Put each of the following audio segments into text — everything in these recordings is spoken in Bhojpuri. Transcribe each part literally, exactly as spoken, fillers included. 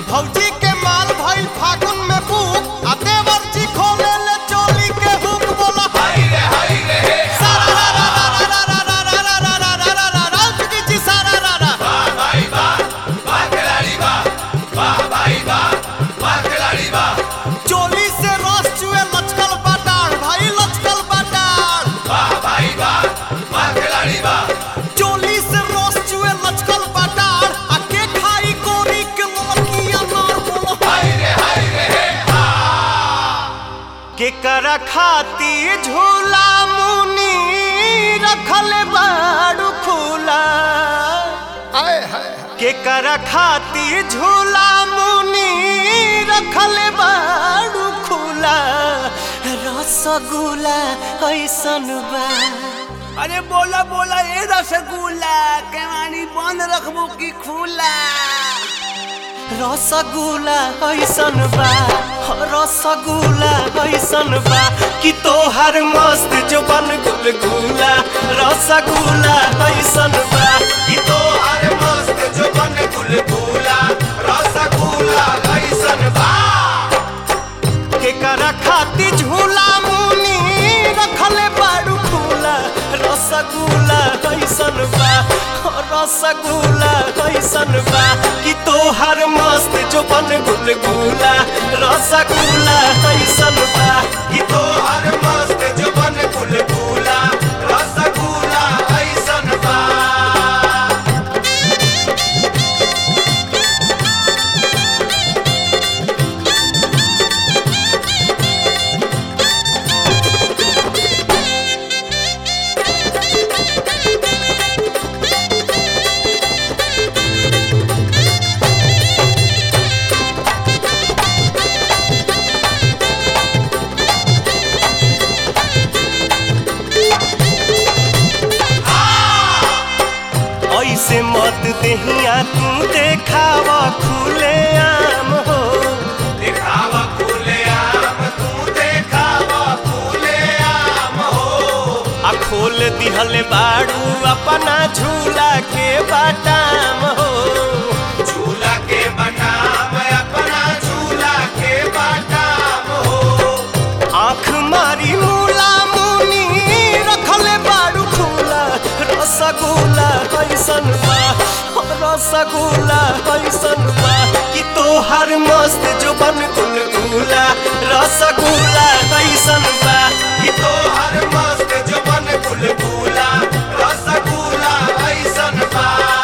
भौजी के माल भइल फागुन में बुक आ देवर जी खोले ले चोली के हुक बोला हाय रे हाय रे हे सारा रा रा रा रा रा रा रा रा रा रा रा रा चुकी जी सारा रा रा वाह भाई वाह वाह खिलाड़ी वाह वाह भाई वाह वाह खिलाड़ी वाह चोली से रस चुए लचकल बाटार भाई लचकल बाटार वाह भाई वाह वाह खिलाड़ी वाह चोली से रस चुए लचकल बाटार आ के खाई कोरी के ललकिया मार बोला हाय रे हाय रे हे हा के करा खाती झूला मुनी रखल बाड़ू खुला हाय हाय के करा खाती झूला मुनी रखल बाड़ू खुला रसगुल्ला ऐसन बा। अरे बोला बोला ए रसगुल्ला केवानी बंद रखबो की खुला। रसगुल्ला ऐसन बा रसगुल्ला ऐसन बा कि तोहर मस्त जुबान गुलगुला रसगुल्ला ऐसन बा कि तोहर मस्त जुबान गुलगुला रसगुल्ला ऐसन बा। के करा खाती झूला मुनी रखले बाड़ू खुला रसगुल्ला ऐसन बा रसगुल्ला ऐसन बा कि तोहर मस्त जुबान गुलगुला रसगुल्ला ऐसन बा कि तोहर मस्त जुबान गुलगुला रसगुल्ला ऐसन बा। ऐसे मत देहिया तू देखावा खुले आम हो दिखावा खुले आम तू देखावा खुले आम हो। आ खोल दिहले बाड़ू अपना झूला के बाटाम हो झूला के बटाम अपना झूला के बटाम हो। आँख मारी मूला मुनी रखले बाड़ू खुला रसगुल्ला ऐसन बा रसगुल्ला ऐसन बा कि तोहर मस्त जुबान गुलगुला रसगुल्ला ऐसन बा कि तोहर मस्त जुबान गुलगुला रसगुल्ला ऐसन बा।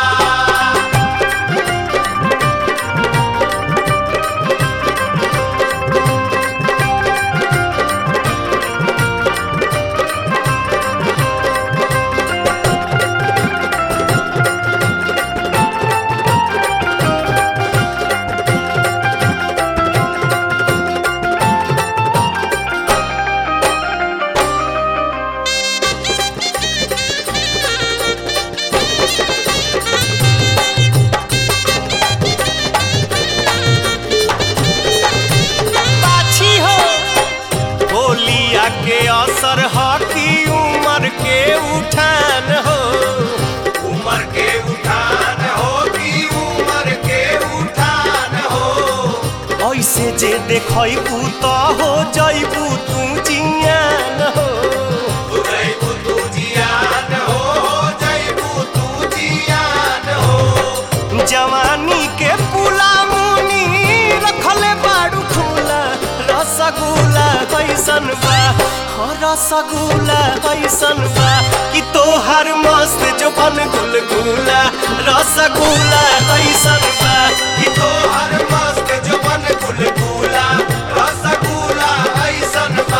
बाछी हो होलिया के असर हकी उमर के उठान हो उमर के उठान हो कि उमर के उठान हो। ऐसे जे देखबू तो हो जइबू तू जियान हो जइबू तू जियान हो जइबू तू जियान हो। जवानी के पुला मुनी रखले बाड़ू खुला रसगुल्ला ऐसन बा हो रसगुल्ला ऐसन बा कि तोहर मस्त जुबान गुलगुला रसगुल्ला ऐसन बा कि तोहर मस्त जुबान गुलगुला रसगुल्ला ऐसन बा।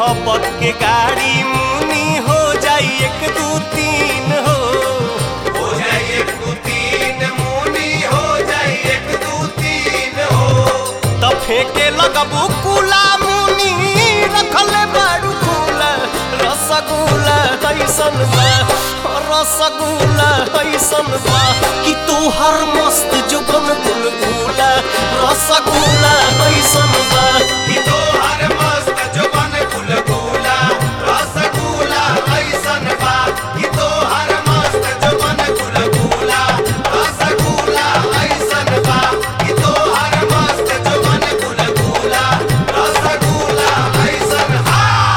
मोहब्बत के गाड़ी मुनी हो जाई एक दू तीन हो हो जाए एक दो तीन मुनी हो जाए एक दो तीन हो त फेंके लगबू कुला मुनी रखले बारू खुला रसगुल्ला कैसन बा रसगुल्ला कैसन बा कि तोहर मस्त जुबन गुलगुला रसगुल्ला कैसन बा कि तोहर मस्त जुबान गुलगुला रसगुल्ला ऐसन बा कि तोहर मस्त जुबान गुलगुला रसगुल्ला ऐसन बा कि तोहर मस्त जुबान गुलगुला रसगुल्ला ऐसन हा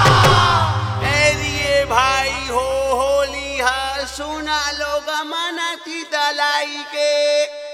एरिए भाई हो होली हा सुना लोग मना की दलाई के